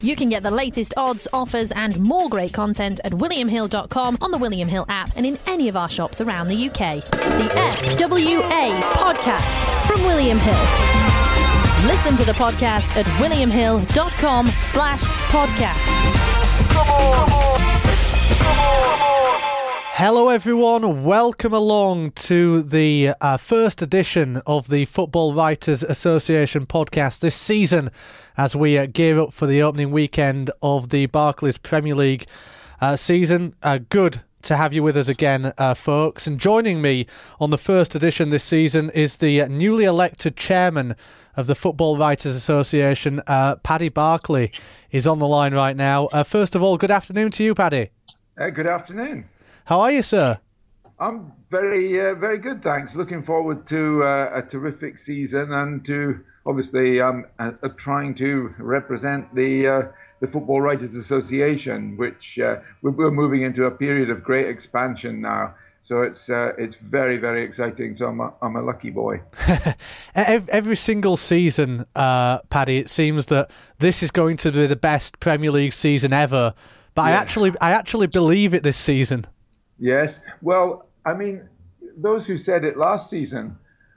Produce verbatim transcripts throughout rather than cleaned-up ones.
You can get the latest odds, offers and more great content at william hill dot com, on the William Hill app and in any of our shops around the U K. The F W A Podcast from William Hill. Listen to the podcast at william hill dot com slash podcasts. Come on, come on, come on, come on. Hello everyone, welcome along to the uh, first edition of the Football Writers Association podcast this season as we uh, gear up for the opening weekend of the Barclays Premier League uh, season. Uh, good to have you with us again, uh, folks. And joining me on the first edition this season is the newly elected chairman of the Football Writers Association, uh, Paddy Barclay, is on the line right now. Uh, first of all, good afternoon to you, Paddy. Uh, good afternoon. How are you, sir? I'm very, uh, very good, thanks. Looking forward to uh, a terrific season and to obviously um, uh, uh, trying to represent the uh, the Football Writers Association, which uh, we're, we're moving into a period of great expansion now. So it's uh, it's very, very exciting. So I'm a, I'm a lucky boy. Every single season, uh, Paddy, it seems that this is going to be the best Premier League season ever. But yeah. I actually, I actually believe it this season. Yes. Well, I mean, those who said it last season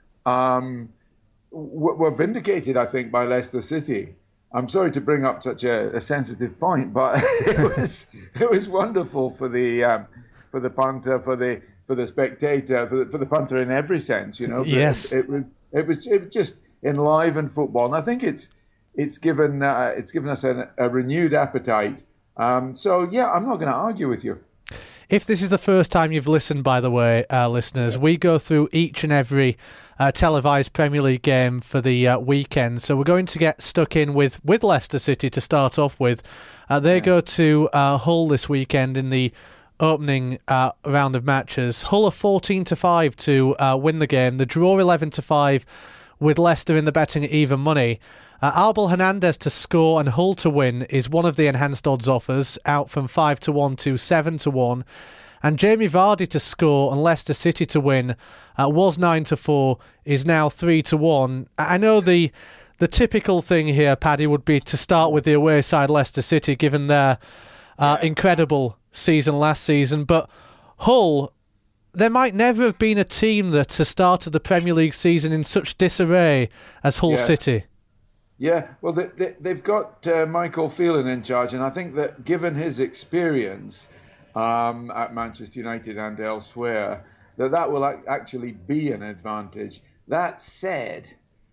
um, were vindicated, I think, by Leicester City. I'm sorry to bring up such a, a sensitive point, but it was it was wonderful for the um, for the punter, for the for the spectator, for the, for the punter in every sense. You know, yes. It, it was it was it just enlivened football, and I think it's it's given uh, it's given us a, a renewed appetite. Um, so yeah, I'm not going to argue with you. If this is the first time you've listened, by the way, uh, listeners, we go through each and every uh, televised Premier League game for the uh, weekend. So we're going to get stuck in with, with Leicester City to start off with. Uh, they yeah. go to uh, Hull this weekend in the opening uh, round of matches. Hull are fourteen to five to uh, win the game. The draw eleven to five with Leicester in the betting at even money. Uh, Abel Hernandez to score and Hull to win is one of the enhanced odds offers, out from five to one to seven to one. And Jamie Vardy to score and Leicester City to win uh, was nine to four, is now three to one. I know the the typical thing here, Paddy, would be to start with the away side Leicester City, given their uh, incredible season last season. But Hull, there might never have been a team that has started the Premier League season in such disarray as Hull yeah. City. Yeah, well, they, they, they've got uh, Michael Phelan in charge, and I think that given his experience um, at Manchester United and elsewhere, that that will ac- actually be an advantage. That said,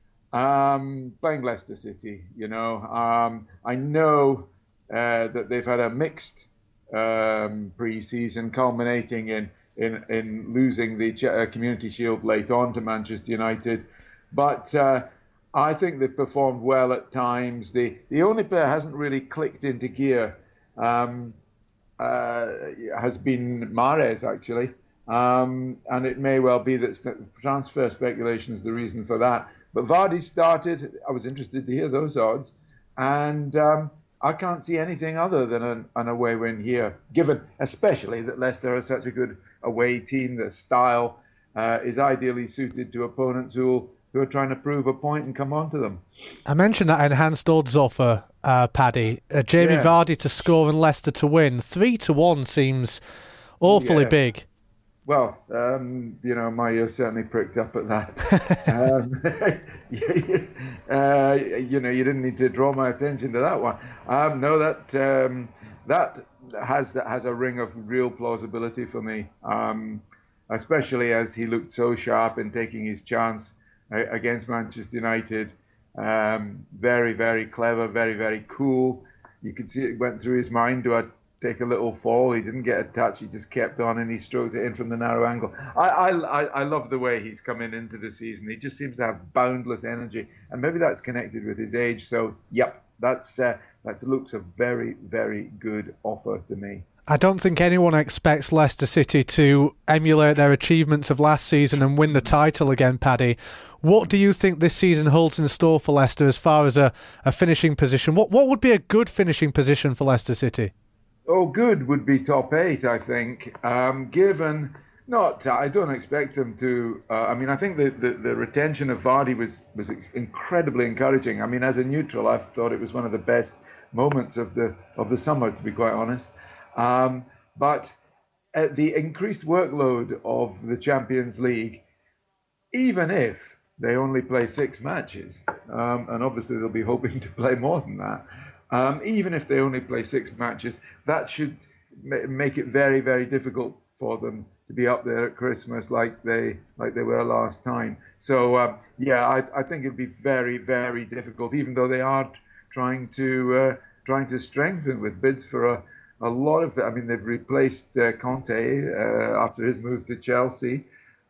um, playing Leicester City, you know, um, I know uh, that they've had a mixed um, pre-season culminating in, in, in losing the uh, Community Shield late on to Manchester United, but Uh, I think they've performed well at times. The the only player hasn't really clicked into gear um, uh, has been Mahrez, actually. Um, and it may well be that transfer speculation is the reason for that. But Vardy started. I was interested to hear those odds. And um, I can't see anything other than an, an away win here, given especially that Leicester is such a good away team. The style uh, is ideally suited to opponents who will who are trying to prove a point and come on to them. I mentioned that enhanced odds offer, uh, Paddy. Uh, Jamie yeah. Vardy to score and Leicester to win. Three to one seems awfully yeah. big. Well, um, you know, my ears certainly pricked up at that. um, uh, you know, you didn't need to draw my attention to that one. Um, no, that um, that has has a ring of real plausibility for me, um, especially as he looked so sharp in taking his chance against Manchester United. Um, very, very clever, very, very cool. You could see it went through his mind. Do I take a little fall? He didn't get a touch. He just kept on and he stroked it in from the narrow angle. I, I, I love the way he's coming into the season. He just seems to have boundless energy, and maybe that's connected with his age. So, yep, that's uh, that looks a very, very good offer to me. I don't think anyone expects Leicester City to emulate their achievements of last season and win the title again, Paddy. What do you think this season holds in store for Leicester as far as a, a finishing position? What what would be a good finishing position for Leicester City? Oh, good would be top eight, I think, um, given Not, I don't expect them to. Uh, I mean, I think the, the, the retention of Vardy was, was incredibly encouraging. I mean, as a neutral, I thought it was one of the best moments of the of the summer, to be quite honest. Um, but uh, the increased workload of the Champions League, even if they only play six matches, um, and obviously they'll be hoping to play more than that, um, even if they only play six matches, that should ma- make it very, very difficult for them to be up there at Christmas like they like they were last time. So uh, yeah, I, I think it'd be very, very difficult, even though they are trying to uh, trying to strengthen with bids for a, a lot of it. I mean, they've replaced uh, Conte uh, after his move to Chelsea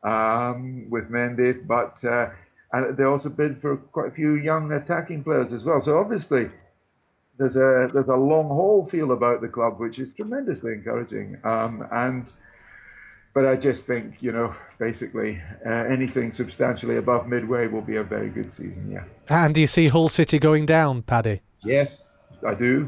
um, with Mendy, but uh, and they also bid for quite a few young attacking players as well. So obviously, there's a there's a long haul feel about the club, which is tremendously encouraging. Um, and But I just think, you know, basically uh, anything substantially above midway will be a very good season, yeah. And do you see Hull City going down, Paddy? Yes, I do.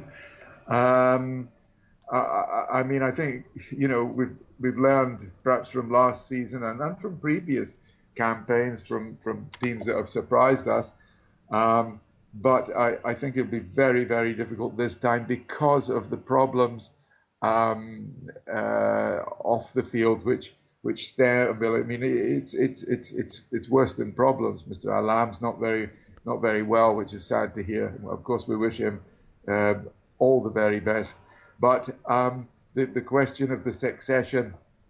Um, I, I, I mean, I think, you know, we've, we've learned perhaps from last season and, and from previous campaigns from, from teams that have surprised us. Um, but I, I think it'll be very, very difficult this time because of the problems Um, uh, off the field, which which stare. I mean, it's it's it's it's it's worse than problems. Mister Alam's not very not very well, which is sad to hear. Of course, we wish him uh, all the very best. But um, the the question of the succession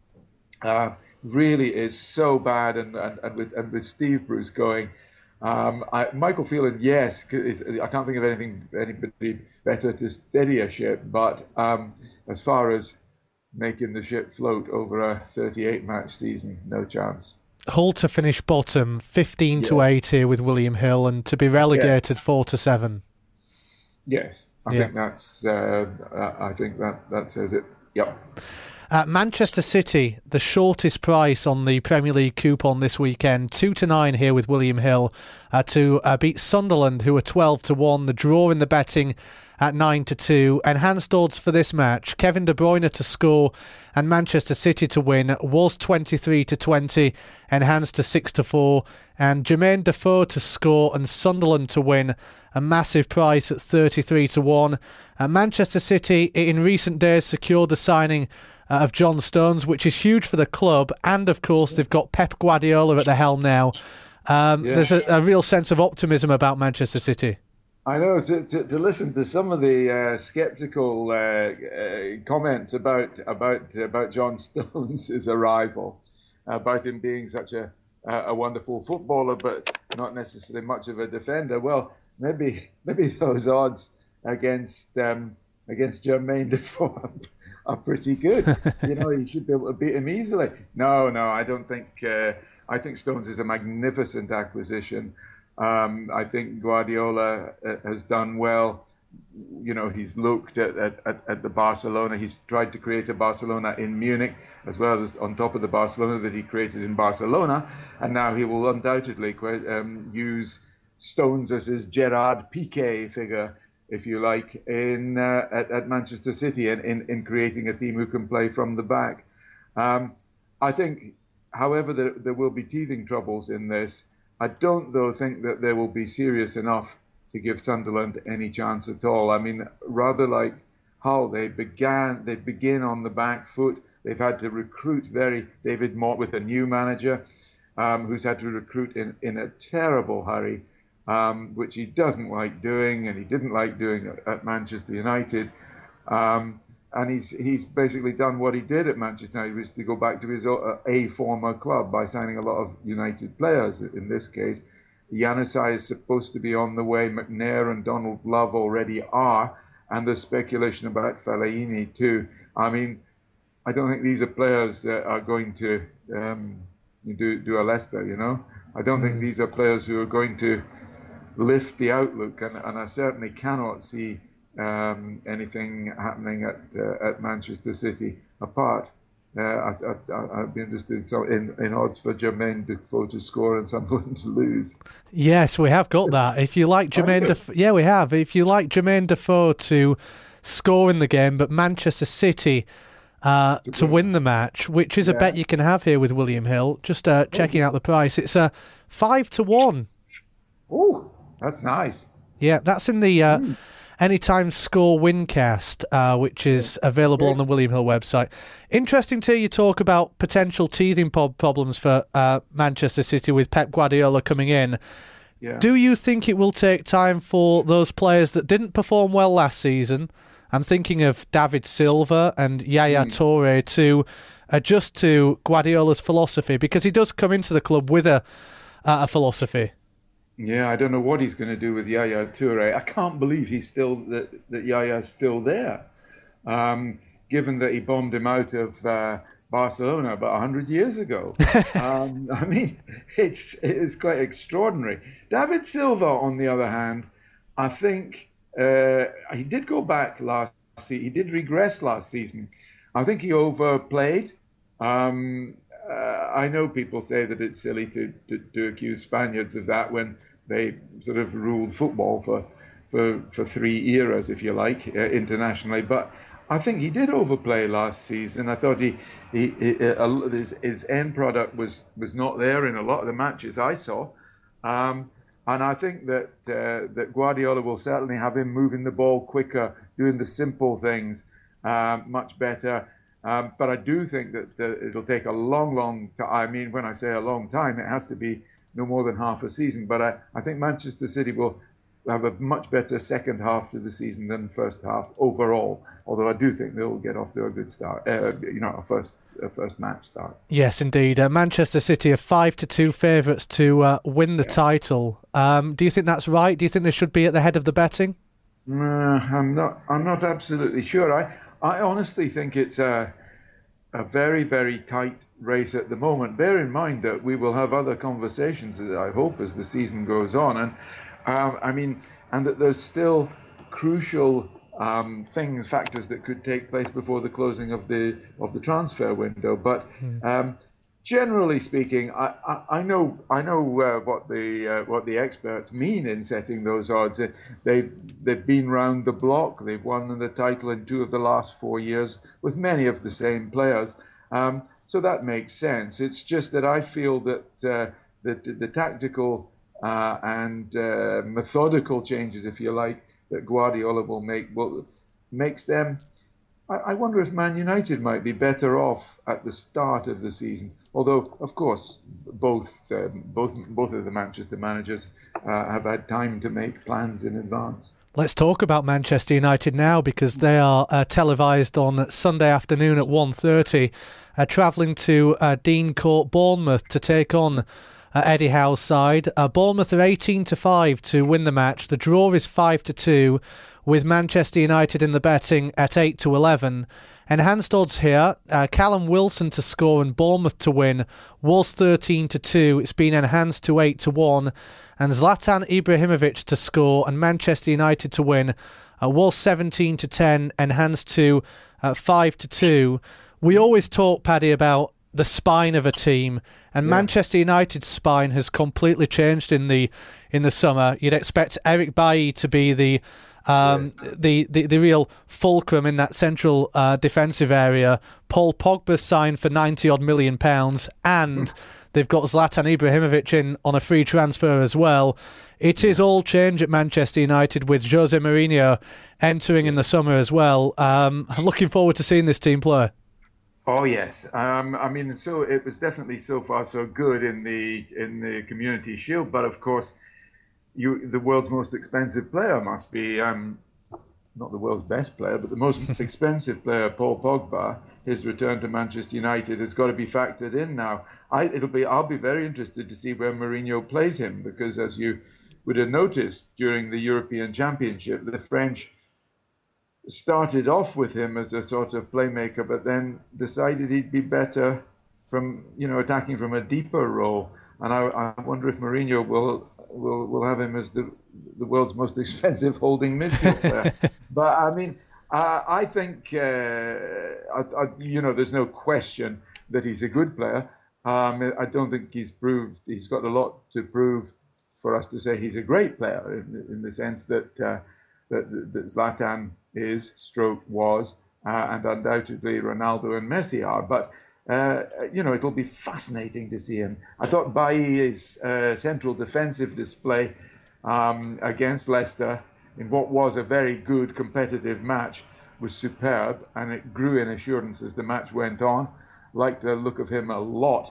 uh, really is so bad, and, and, and with and with Steve Bruce going, um, I, Michael Phelan, yes, is, I can't think of anything anybody better to steady a ship, but. Um, As far as making the ship float over a thirty-eight match season, no chance. Hull to finish bottom, fifteen to eight here with William Hill, and to be relegated yeah. four to seven. Yes, I yeah. think that's. Uh, I think that that says it. Yep. Uh, Manchester City, the shortest price on the Premier League coupon this weekend, two to nine here with William Hill uh, to uh, beat Sunderland, who are twelve to one. The draw in the betting at nine to two. Enhanced odds for this match: Kevin De Bruyne to score and Manchester City to win was twenty-three to twenty, enhanced to six to four, and Jermaine Defoe to score and Sunderland to win, a massive price at thirty-three to one. Uh, Manchester City in recent days secured the signing Uh, of John Stones, which is huge for the club, and of course they've got Pep Guardiola at the helm now. Um, yeah. There's a, a real sense of optimism about Manchester City. I know, to, to, to listen to some of the uh, sceptical uh, uh, comments about about about John Stones' arrival, about him being such a a wonderful footballer, but not necessarily much of a defender. Well, maybe maybe those odds against um, against Jermaine Defoe are pretty good. You know, you should be able to beat him easily. No, no, I don't think. Uh, I think Stones is a magnificent acquisition. Um, I think Guardiola has done well. You know, he's looked at, at, at the Barcelona. He's tried to create a Barcelona in Munich, as well as on top of the Barcelona that he created in Barcelona. And now he will undoubtedly um, use Stones as his Gerard Piqué figure, if you like, in uh, at, at Manchester City, and in, in creating a team who can play from the back. Um, I think, however, there, there will be teething troubles in this. I don't, though, think that they will be serious enough to give Sunderland any chance at all. I mean, rather like Hull, they began, they begin on the back foot. They've had to recruit very, David Mott with a new manager, um, who's had to recruit in, in a terrible hurry, um, which he doesn't like doing, and he didn't like doing at, at Manchester United. Um, and he's he's basically done what he did at Manchester United, which is to go back to his uh, a former club by signing a lot of United players. In this case, Januzaj is supposed to be on the way. McNair and Donald Love already are, and there's speculation about Fellaini too. I mean, I don't think these are players that are going to um, do do a Leicester. You know, I don't think these are players who are going to lift the outlook, and, and I certainly cannot see um, anything happening at uh, at Manchester City apart. Uh, I, I, I'd be interested in, in odds for Jermaine Defoe to score and Sunderland to lose. Yes, we have got that. If you like Jermaine Defoe, yeah, we have. If you like Jermaine Defoe to score in the game, but Manchester City uh, to win the match, which is a Yeah. bet you can have here with William Hill. Just uh, checking out the price. It's a uh, five to one. Oh, that's nice. Yeah, that's in the uh, Anytime Score Wincast, uh, which is available on the William Hill website. Interesting to hear you talk about potential teething prob- problems for uh, Manchester City with Pep Guardiola coming in. Yeah. Do you think it will take time for those players that didn't perform well last season, I'm thinking of David Silva and Yaya Mm. Toure, to adjust to Guardiola's philosophy? Because he does come into the club with a, uh, a philosophy. Yeah, I don't know what he's going to do with Yaya Toure. I can't believe he's still that, that Yaya's still there, um, given that he bombed him out of uh, Barcelona about one hundred years ago. um, I mean, it's it's quite extraordinary. David Silva, on the other hand, I think uh, he did go back last season. He did regress last season. I think he overplayed. Um, uh, I know people say that it's silly to, to, to accuse Spaniards of that when they sort of ruled football for for, for three eras, if you like, uh, internationally. But I think he did overplay last season. I thought he, he, he uh, his, his end product was, was not there in a lot of the matches I saw. Um, and I think that uh, that Guardiola will certainly have him moving the ball quicker, doing the simple things uh, much better. Um, but I do think that uh, it'll take a long, long time. I mean, when I say a long time, it has to be no more than half a season. But I, I think Manchester City will have a much better second half to the season than first half overall. Although I do think they'll get off to a good start, uh, you know, a first a first match start. Yes, indeed. Uh, Manchester City are five to two favourites to uh, win the yeah. title. Um, do you think that's right? Do you think they should be at the head of the betting? Uh, I'm not. I'm not absolutely sure. I. I honestly think it's a, a very, very tight race at the moment. Bear in mind that we will have other conversations, I hope, as the season goes on. And um, I mean, and that there's still crucial um, things, factors that could take place before the closing of the of the transfer window. But um, generally speaking, I, I, I know I know uh, what the uh, what the experts mean in setting those odds. They they've been round the block. They've won the title in two of the last four years with many of the same players. Um, so that makes sense. It's just that I feel that uh, the, the tactical uh, and uh, methodical changes, if you like, that Guardiola will make will makes them. I, I wonder if Man United might be better off at the start of the season. Although, of course, both um, both both of the Manchester managers uh, have had time to make plans in advance. Let's talk about Manchester United now, because they are uh, televised on Sunday afternoon at one thirty, uh, travelling to uh, Dean Court, Bournemouth, to take on uh, Eddie Howe's side. Uh, Bournemouth are eighteen to five to win the match. The draw is five to two, with Manchester United in the betting at eight to eleven. Enhanced odds here, uh, Callum Wilson to score and Bournemouth to win was thirteen to two. It's been enhanced to eight to one. And Zlatan Ibrahimovic to score and Manchester United to win uh, was seventeen to ten, enhanced to uh, five to two. We always talk, Paddy, about the spine of a team, and yeah. Manchester United's spine has completely changed in the in the summer. You'd expect Eric Bailly to be the Um, the, the the real fulcrum in that central uh, defensive area. Paul Pogba signed for ninety odd million pounds, and they've got Zlatan Ibrahimovic in on a free transfer as well. It is all change at Manchester United with Jose Mourinho entering in the summer as well. Um, I'm looking forward to seeing this team play. Oh yes, um, I mean, so it was definitely so far so good in the in the Community Shield, but of course. You, the world's most expensive player must be um, not the world's best player, but the most expensive player, Paul Pogba. His return to Manchester United has got to be factored in now. I, it'll be. I'll be very interested to see where Mourinho plays him, because as you would have noticed during the European Championship, the French started off with him as a sort of playmaker, but then decided he'd be better from you know attacking from a deeper role. And I, I wonder if Mourinho will. We'll, we'll have him as the the world's most expensive holding midfield player. But I mean, uh, I think uh, I, I, you know, there's no question that he's a good player. Um, I don't think he's proved he's got a lot to prove for us to say he's a great player in, in the sense that uh, that, that Zlatan is, stroke was, uh, and undoubtedly Ronaldo and Messi are. But uh, you know, it'll be fascinating to see him. I thought Bailly's uh, central defensive display um, against Leicester in what was a very good competitive match was superb, and it grew in assurance as the match went on. Liked the look of him a lot.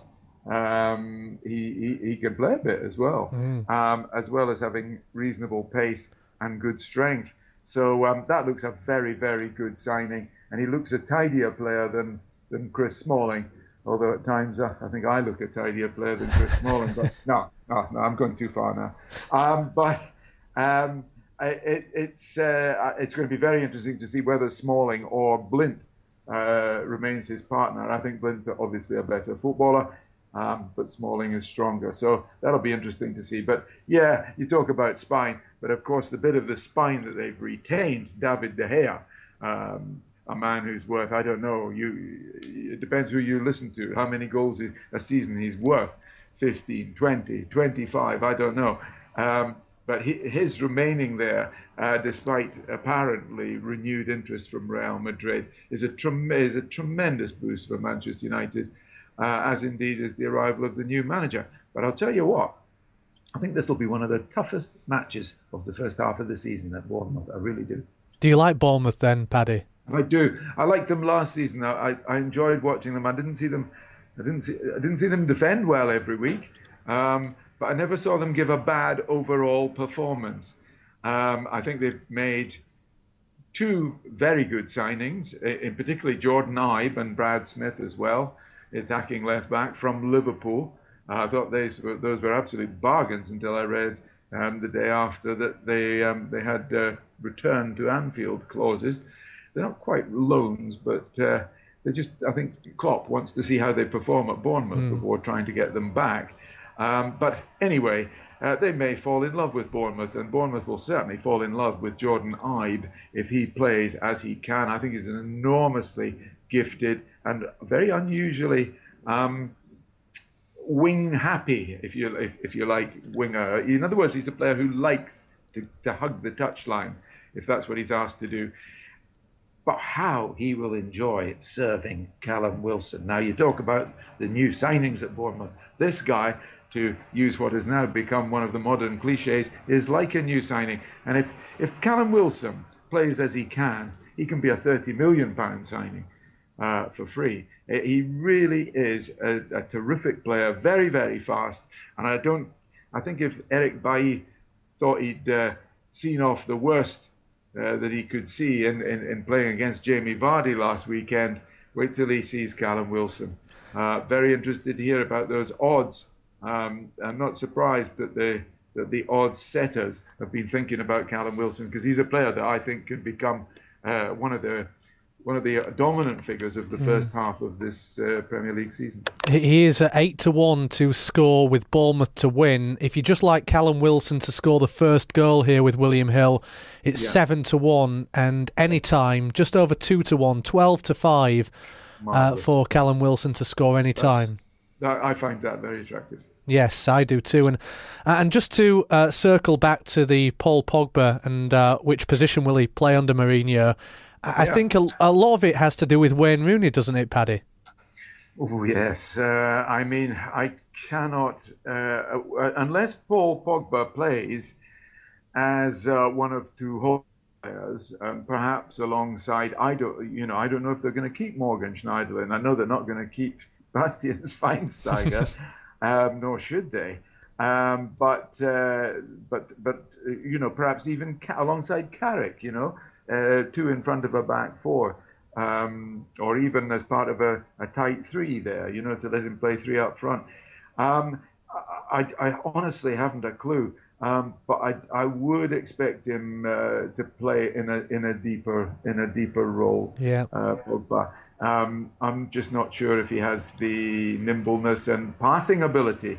Um, he, he he can play a bit as well, mm. um, as well as having reasonable pace and good strength. So um, that looks a very, very good signing, and he looks a tidier player than than Chris Smalling. Although at times uh, I think I look a tidier player than Chris Smalling. But no, no, no, I'm going too far now. Um, but um, it, it's uh, it's going to be very interesting to see whether Smalling or Blint uh, remains his partner. I think Blint's obviously a better footballer, um, but Smalling is stronger. So that'll be interesting to see. But yeah, you talk about spine, but of course the bit of the spine that they've retained, David De Gea, um, a man who's worth, I don't know, you, it depends who you listen to, how many goals a season he's worth, fifteen, twenty, twenty-five, I don't know. Um, But his remaining there, uh, despite apparently renewed interest from Real Madrid, is a, trem- is a tremendous boost for Manchester United, uh, as indeed is the arrival of the new manager. But I'll tell you what, I think this will be one of the toughest matches of the first half of the season at Bournemouth. I really do. Do you like Bournemouth then, Paddy? I do. I liked them last season. I, I enjoyed watching them. I didn't see them. I didn't see. I didn't see them defend well every week. Um, But I never saw them give a bad overall performance. Um, I think they've made two very good signings, in particularly Jordan Ibe and Brad Smith as well, attacking left back from Liverpool. Uh, I thought those were, those were absolute bargains until I read um, the day after that they um, they had uh, return to Anfield clauses. They're not quite loans, but uh, they just, I think Klopp wants to see how they perform at Bournemouth mm. before trying to get them back. Um, but anyway, uh, they may fall in love with Bournemouth, and Bournemouth will certainly fall in love with Jordan Ibe if he plays as he can. I think he's an enormously gifted and very unusually um, wing happy, if you if, if you like, winger. In other words, he's a player who likes to, to hug the touchline, if that's what he's asked to do. But how he will enjoy serving Callum Wilson. Now, you talk about the new signings at Bournemouth. This guy, to use what has now become one of the modern cliches, is like a new signing. And if, if Callum Wilson plays as he can, he can be a thirty million pound signing uh, for free. He really is a, a terrific player, very, very fast. And I don't, I think if Eric Bailly thought he'd uh, seen off the worst uh, that he could see in, in, in playing against Jamie Vardy last weekend, wait till he sees Callum Wilson. Uh, very interested to hear about those odds. Um, I'm not surprised that the that the odds setters have been thinking about Callum Wilson, because he's a player that I think could become uh, one of the one of the dominant figures of the mm. first half of this uh, Premier League season. He is at eight to one to score with Bournemouth to win. If you just like Callum Wilson to score the first goal here with William Hill, it's yeah. seven to one, and any time just over two to one, twelve to five uh, for Callum Wilson to score any time. I find that very attractive. Yes, I do too. And and just to uh, circle back to the Paul Pogba and uh, which position will he play under Mourinho, I yeah. think a, a lot of it has to do with Wayne Rooney, doesn't it, Paddy? Oh, yes. Uh, I mean, I cannot, uh, unless Paul Pogba plays as uh, one of two whole players, um, perhaps alongside, I don't, you know, I don't know if they're going to keep Morgan Schneiderlin. I know they're not going to keep Bastian Schweinsteiger, um, nor should they. Um, but, uh, but, but you know, perhaps even ca- alongside Carrick, you know, uh, two in front of a back four, um, or even as part of a, a tight three there, you know, to let him play three up front. Um, I, I honestly haven't a clue, um, but I, I would expect him uh, to play in a in a deeper in a deeper role. Yeah. Uh, Pogba. Um, I'm just not sure if he has the nimbleness and passing ability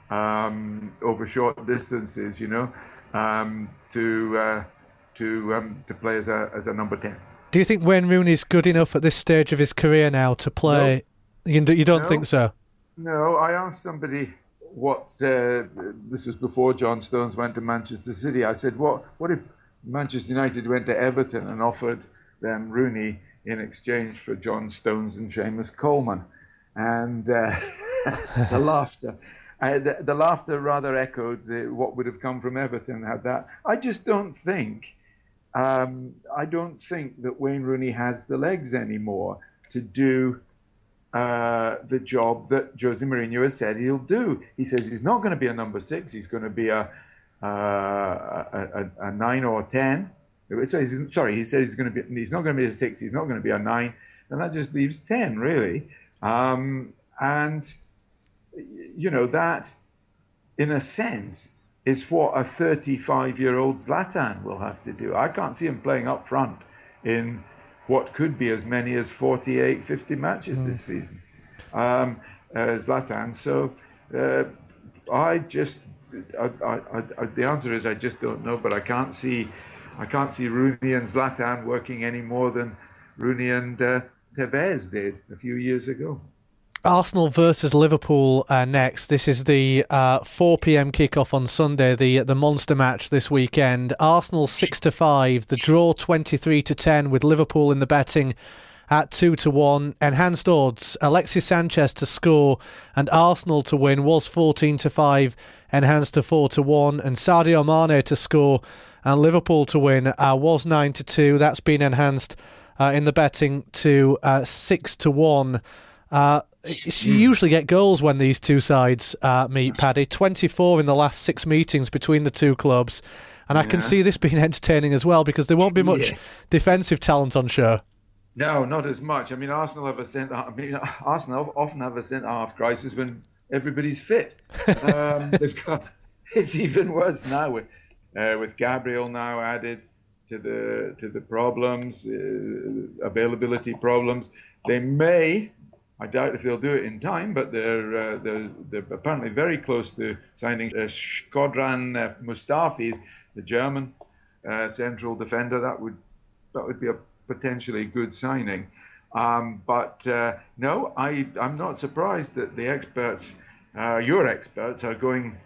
um, over short distances, you know, um, to uh, to um, to play as a as a number ten. Do you think Wayne Rooney's good enough at this stage of his career now to play? No. You, you don't no. think so? No, I asked somebody what uh, this was before John Stones went to Manchester City. I said, what what if Manchester United went to Everton and offered them Rooney in exchange for John Stones and Seamus Coleman. And uh, the laughter, uh, the, the laughter rather echoed the, what would have come from Everton had that. I just don't think, um, I don't think that Wayne Rooney has the legs anymore to do uh, the job that Jose Mourinho has said he'll do. He says he's not going to be a number six. He's going to be a uh, a, a, a nine or a ten. So he's, sorry, he says he's going to be. He's not going to be a six. He's not going to be a nine, and that just leaves ten really. Um, and, you know, that, in a sense, is what a thirty-five-year-old Zlatan will have to do. I can't see him playing up front in what could be as many as forty-eight, fifty matches mm. this season. Um, uh, Zlatan. So uh, I just, I, I, I, the answer is I just don't know, but I can't see, I can't see Rooney and Zlatan working any more than Rooney and uh, Tevez did a few years ago. Arsenal versus Liverpool uh, next. This is the uh, four p.m. kickoff on Sunday, the the monster match this weekend. Arsenal six to five, the draw twenty-three to ten with Liverpool in the betting at two to one. Enhanced odds, Alexis Sanchez to score and Arsenal to win was fourteen to five, enhanced to four to one, and Sadio Mane to score and Liverpool to win uh, was nine to two. That's been enhanced Uh, in the betting to uh, six to one. Uh, you usually get goals when these two sides uh, meet, Paddy. twenty-four in the last six meetings between the two clubs. And I yeah. can see this being entertaining as well because there won't be much yes. defensive talent on show. No, not as much. I mean, Arsenal have a centre. I mean, Arsenal often have a centre half crisis when everybody's fit. Um, they've got. It's even worse now with uh, with Gabriel now added to the to the problems, uh, availability problems. They may, I doubt if they'll do it in time, but they're uh, they're, they're apparently very close to signing uh, Shkodran uh, Mustafi, the German uh, central defender. That would that would be a potentially good signing. Um, but uh, no, I I'm not surprised that the experts, uh, your experts, are going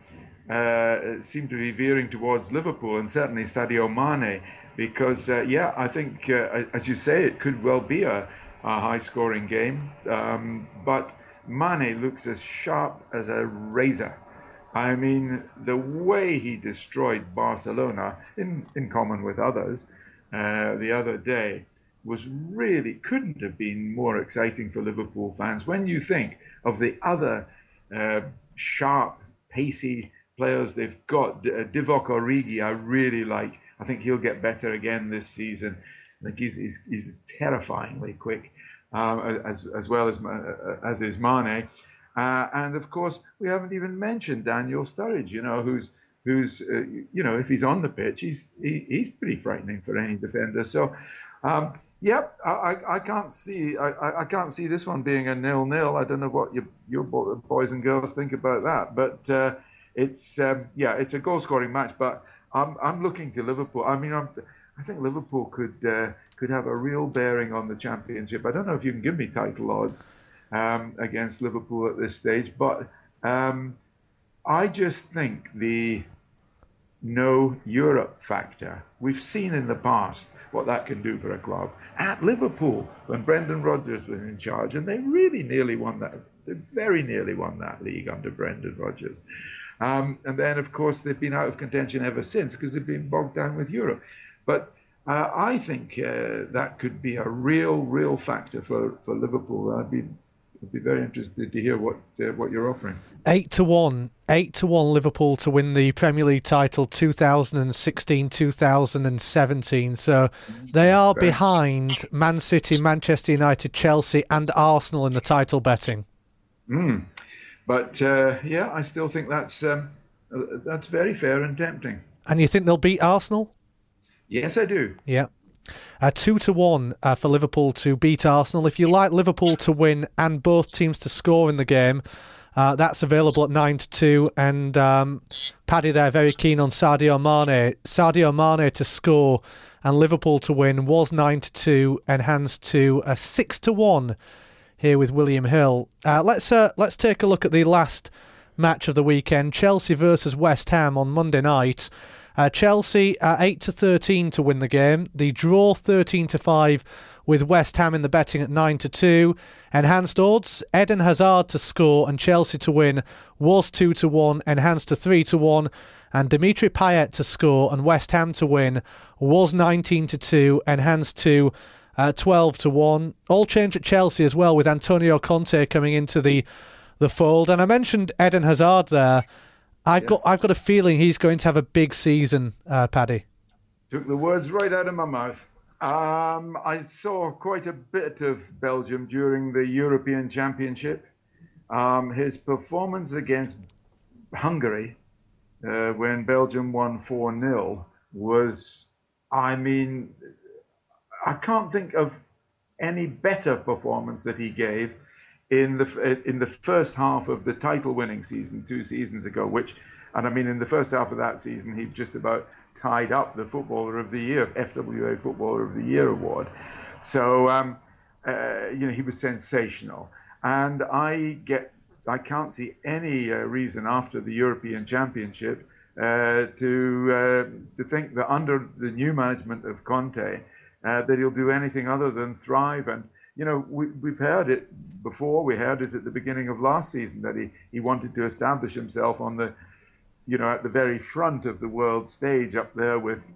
uh, seem to be veering towards Liverpool and certainly Sadio Mane. Because, uh, yeah, I think, uh, as you say, it could well be a, a high-scoring game. Um, but Mane looks as sharp as a razor. I mean, the way he destroyed Barcelona, in, in common with others, uh, the other day, was really, couldn't have been more exciting for Liverpool fans. When you think of the other uh, sharp, pacey players they've got, uh, Divock Origi, I really like. I think he'll get better again this season. I think he's he's, he's terrifyingly quick, um, as as well as as is Mane, uh, and of course we haven't even mentioned Daniel Sturridge. You know, who's who's uh, you know if he's on the pitch, he's he, he's pretty frightening for any defender. So, um, yep, I, I can't see I, I can't see this one being a nil-nil. I don't know what your your boys and girls think about that, but uh, it's um, yeah, it's a goal-scoring match, but. I'm I'm looking to Liverpool. I mean, I'm, I think Liverpool could uh, could have a real bearing on the championship. I don't know if you can give me title odds um, against Liverpool at this stage, but um, I just think the no Europe factor. We've seen in the past what that can do for a club. At Liverpool, when Brendan Rodgers was in charge, and they really nearly won that. They very nearly won that league under Brendan Rodgers. Um, and then, of course, they've been out of contention ever since because they've been bogged down with Europe. But uh, I think uh, that could be a real, real factor for, for Liverpool. I'd be I'd be very interested to hear what uh, what you're offering. Eight to one, eight to one Liverpool to win the Premier League title two thousand sixteen two thousand seventeen. So they are right behind Man City, Manchester United, Chelsea, and Arsenal in the title betting. Mm. But uh, yeah, I still think that's um, that's very fair and tempting. And you think they'll beat Arsenal? Yes, I do. Yeah. Uh, two to one uh, for Liverpool to beat Arsenal. If you like Liverpool to win and both teams to score in the game, uh, that's available at nine to two. And um, Paddy there, very keen on Sadio Mane. Sadio Mane to score and Liverpool to win was nine to two, enhanced to a six to one. Here with William Hill. Uh, let's uh, let's take a look at the last match of the weekend. Chelsea versus West Ham on Monday night. Uh, Chelsea uh, eight to thirteen to win the game. The draw thirteen to five with West Ham in the betting at nine to two. Enhanced odds, Eden Hazard to score and Chelsea to win was two to one, enhanced to three to one. And Dimitri Payet to score and West Ham to win was nineteen to two, enhanced to uh, twelve to one. All change at Chelsea as well, with Antonio Conte coming into the the fold. And I mentioned Eden Hazard there. I've yeah. got I've got a feeling he's going to have a big season, uh, Paddy. Took the words right out of my mouth. Um, I saw quite a bit of Belgium during the European Championship. Um, his performance against Hungary, uh, when Belgium won four nil, was, I mean, I can't think of any better performance that he gave in the in the first half of the title-winning season two seasons ago, which, and I mean, in the first half of that season, he just about tied up the Footballer of the Year, F W A Footballer of the Year award. So, um, uh, you know, he was sensational. And I get, I can't see any uh, reason after the European Championship uh, to uh, to think that under the new management of Conte, uh, that he'll do anything other than thrive. And, you know, we, we've heard it before. We heard it at the beginning of last season that he, he wanted to establish himself on the, you know, at the very front of the world stage, up there with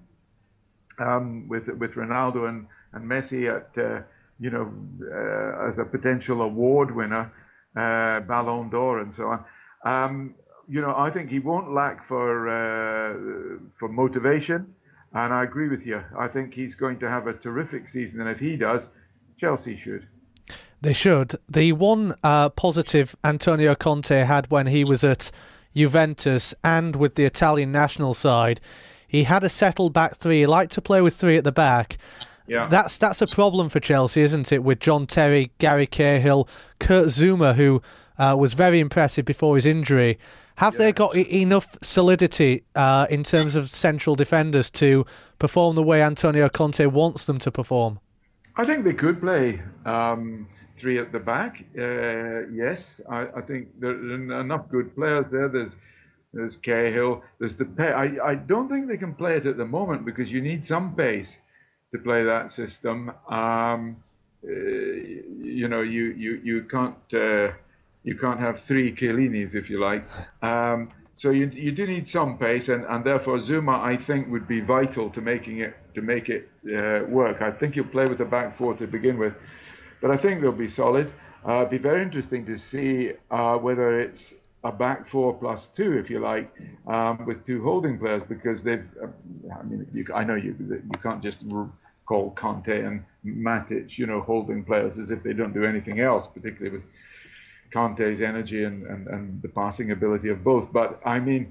um, with with Ronaldo and, and Messi at, uh, you know, uh, as a potential award winner, uh, Ballon d'Or and so on. Um, you know, I think he won't lack for uh, for motivation, and I agree with you. I think he's going to have a terrific season, and if he does, Chelsea should. They should. The one uh, positive Antonio Conte had when he was at Juventus and with the Italian national side, he had a settled back three. He liked to play with three at the back. Yeah. That's that's a problem for Chelsea, isn't it? With John Terry, Gary Cahill, Kurt Zouma, who uh, was very impressive before his injury. Have yeah. they got e- enough solidity uh, in terms of central defenders to perform the way Antonio Conte wants them to perform? I think they could play um, three at the back. Uh, yes, I, I think there are enough good players there. There's there's Cahill. There's the pay. I, I don't think they can play it at the moment because you need some pace to play that system. Um, uh, you know, you you you can't uh, you can't have three Chiellinis, if you like. Um, so you you do need some pace, and, and therefore Zouma, I think, would be vital to making it to make it uh, work. I think he'll play with a back four to begin with, but I think they'll be solid. Uh, it'd be very interesting to see uh, whether it's a back four plus two, if you like, um, with two holding players, because they've. Uh, I mean, you, I know you you can't just call Conte and Matic, you know, holding players as if they don't do anything else, particularly with Conte's energy and, and, and the passing ability of both. But I mean,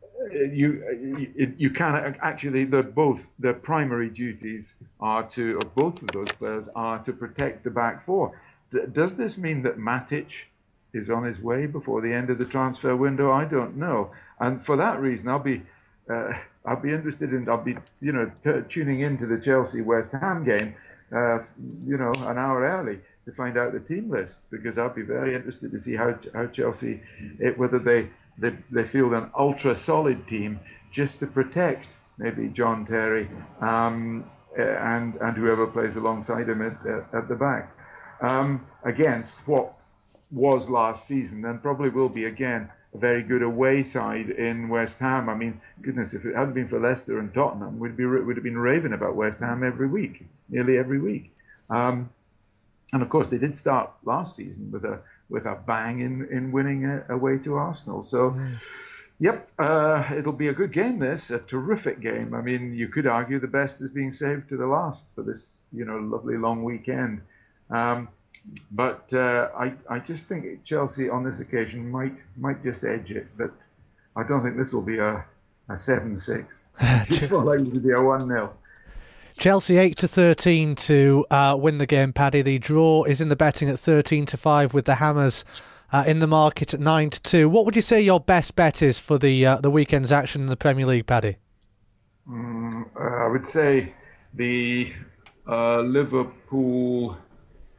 you you, you can actually, they're both, their primary duties are to, of both of those players, are to protect the back four. D- does this mean that Matic is on his way before the end of the transfer window? I don't know. And for that reason, I'll be uh, I'll be interested in, I'll be, you know, t- tuning into the Chelsea West Ham game, uh, you know, an hour early to find out the team lists, because I'll be very interested to see how how Chelsea, it, whether they, they they field an ultra solid team just to protect maybe John Terry um, and and whoever plays alongside him at, at, at the back, um, against what was last season and probably will be again a very good away side in West Ham. I mean, goodness, if it hadn't been for Leicester and Tottenham, we'd be would have been raving about West Ham every week, nearly every week. Um, And of course, they did start last season with a with a bang in, in winning a, away to Arsenal. So, mm. yep, uh, it'll be a good game. This a terrific game. I mean, you could argue the best is being saved to the last for this, you know, lovely long weekend. Um, but uh, I I just think Chelsea on this occasion might might just edge it. But I don't think this will be a a seven six. It's more likely to be a one nil. Chelsea eight to thirteen to uh, win the game, Paddy. The draw is in the betting at thirteen to five with the Hammers uh, in the market at nine to two. What would you say your best bet is for the uh, the weekend's action in the Premier League, Paddy? Mm, uh, I would say the uh, Liverpool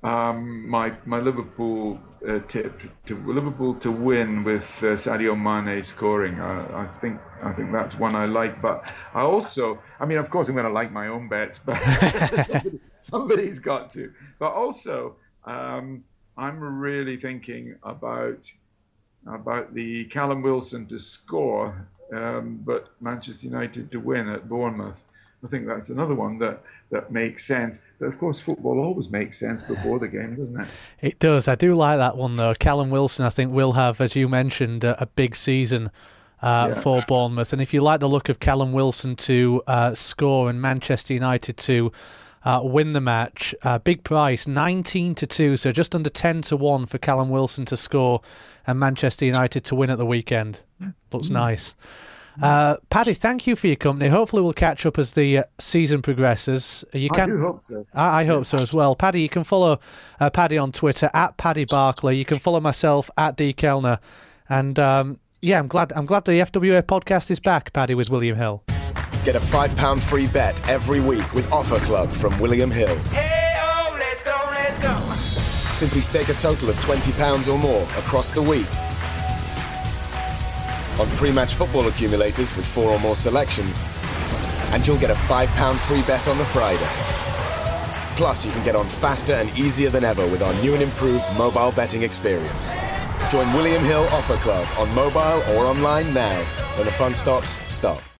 um, my my Liverpool uh, tip to Liverpool to win with uh, Sadio Mane scoring. Uh, I think I think that's one I like. But I also, I mean, of course, I'm going to like my own bets, but somebody, somebody's got to. But also, um, I'm really thinking about about the Callum Wilson to score, um, but Manchester United to win at Bournemouth. I think that's another one that, that makes sense. But of course, football always makes sense before the game, doesn't it? It does. I do like that one, though. Callum Wilson, I think, will have, as you mentioned, a, a big season uh, yeah. for Bournemouth. And if you like the look of Callum Wilson to uh, score and Manchester United to uh, win the match, uh, big price, nineteen to two, so just under ten to one for Callum Wilson to score and Manchester United to win at the weekend. Looks mm. nice. Uh, Paddy, thank you for your company. Hopefully we'll catch up as the uh, season progresses. You can, I do hope so. I, I hope so as well. Paddy, you can follow uh, Paddy on Twitter, at Paddy Barclay. You can follow myself, at D Kellner. And um, yeah, I'm glad I'm glad the F W A podcast is back, Paddy, with William Hill. Get a five pound free bet every week with Offer Club from William Hill. Hey-o, let's go, let's go. Simply stake a total of twenty pounds or more across the week on pre-match football accumulators with four or more selections, and you'll get a five pound free bet on the Friday. Plus, you can get on faster and easier than ever with our new and improved mobile betting experience. Join William Hill Offer Club on mobile or online now. When the fun stops, stop.